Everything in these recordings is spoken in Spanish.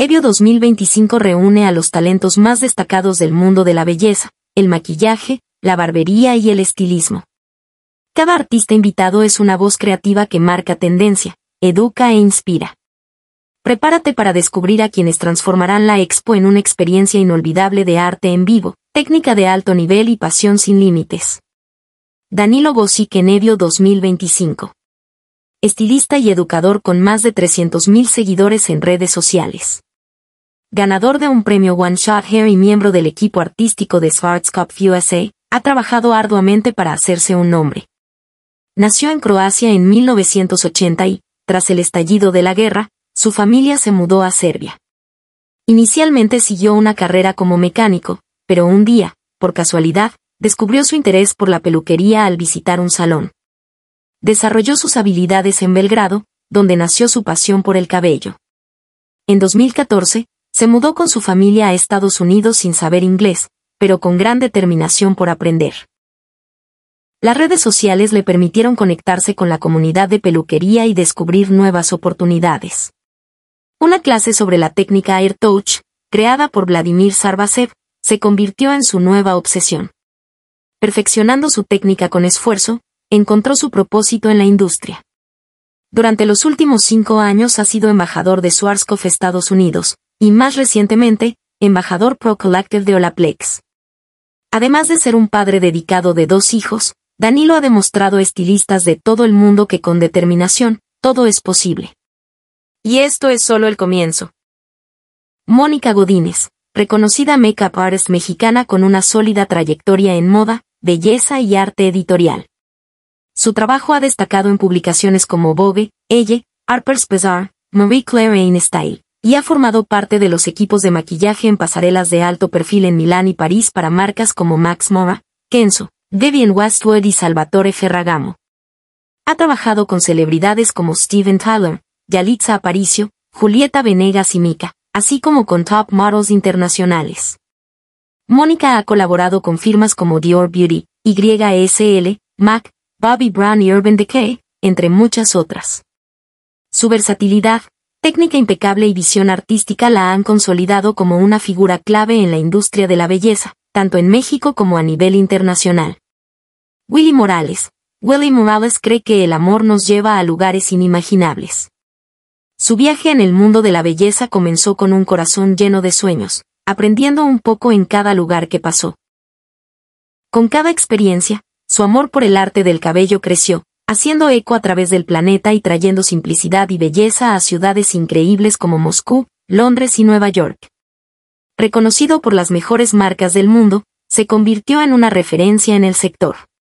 Evio 2025 reúne a los talentos más destacados del mundo de la belleza, el maquillaje, la barbería y el estilismo. Cada artista invitado es una voz creativa que marca tendencia, educa e inspira. Prepárate para descubrir a quienes transformarán la expo en una experiencia inolvidable de arte en vivo, técnica de alto nivel y pasión sin límites. Danilo Bosic en Evio 2025. Estilista y educador con más de 300.000 seguidores en redes sociales. Ganador de un premio One Shot Hair y miembro del equipo artístico de Schwarzkopf USA, ha trabajado arduamente para hacerse un nombre. Nació en Croacia en 1980 y, tras el estallido de la guerra, su familia se mudó a Serbia. Inicialmente siguió una carrera como mecánico, pero un día, por casualidad, descubrió su interés por la peluquería al visitar un salón. Desarrolló sus habilidades en Belgrado, donde nació su pasión por el cabello. En 2014, se mudó con su familia a Estados Unidos sin saber inglés, pero con gran determinación por aprender. Las redes sociales le permitieron conectarse con la comunidad de peluquería y descubrir nuevas oportunidades. Una clase sobre la técnica Air Touch, creada por Vladimir Sarbasev, se convirtió en su nueva obsesión. Perfeccionando su técnica con esfuerzo, encontró su propósito en la industria. Durante los últimos 5 años ha sido embajador de Schwarzkopf Estados Unidos, y más recientemente, embajador Pro Collective de Olaplex. Además de ser un padre dedicado de 2 hijos, Danilo ha demostrado a estilistas de todo el mundo que con determinación, todo es posible. Y esto es solo el comienzo. Mónica Godínez, reconocida make-up artist mexicana con una sólida trayectoria en moda, belleza y arte editorial. Su trabajo ha destacado en publicaciones como Vogue, Elle, Harper's Bazaar, Marie Claire e InStyle, y ha formado parte de los equipos de maquillaje en pasarelas de alto perfil en Milán y París para marcas como Max Mara, Kenzo, Vivienne Westwood y Salvatore Ferragamo. Ha trabajado con celebridades como Steven Tyler, Yalitza Aparicio, Julieta Venegas y Mika, así como con top models internacionales. Mónica ha colaborado con firmas como Dior Beauty, YSL, MAC, Bobbi Brown y Urban Decay, entre muchas otras. Su versatilidad, técnica impecable y visión artística la han consolidado como una figura clave en la industria de la belleza, tanto en México como a nivel internacional. Willy Morales. Willy Morales cree que el amor nos lleva a lugares inimaginables. Su viaje en el mundo de la belleza comenzó con un corazón lleno de sueños, aprendiendo un poco en cada lugar que pasó. Con cada experiencia, su amor por el arte del cabello creció, haciendo eco a través del planeta y trayendo simplicidad y belleza a ciudades increíbles como Moscú, Londres y Nueva York. Reconocido por las mejores marcas del mundo, se convirtió en una referencia en el sector.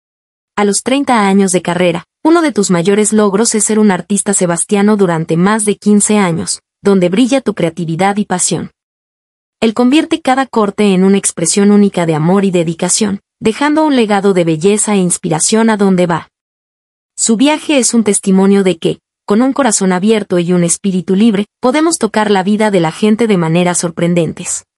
A los 30 años de carrera, uno de tus mayores logros es ser un artista sebastiano durante más de 15 años, donde brilla tu creatividad y pasión. Él convierte cada corte en una expresión única de amor y dedicación, dejando un legado de belleza e inspiración a donde va. Su viaje es un testimonio de que, con un corazón abierto y un espíritu libre, podemos tocar la vida de la gente de maneras sorprendentes.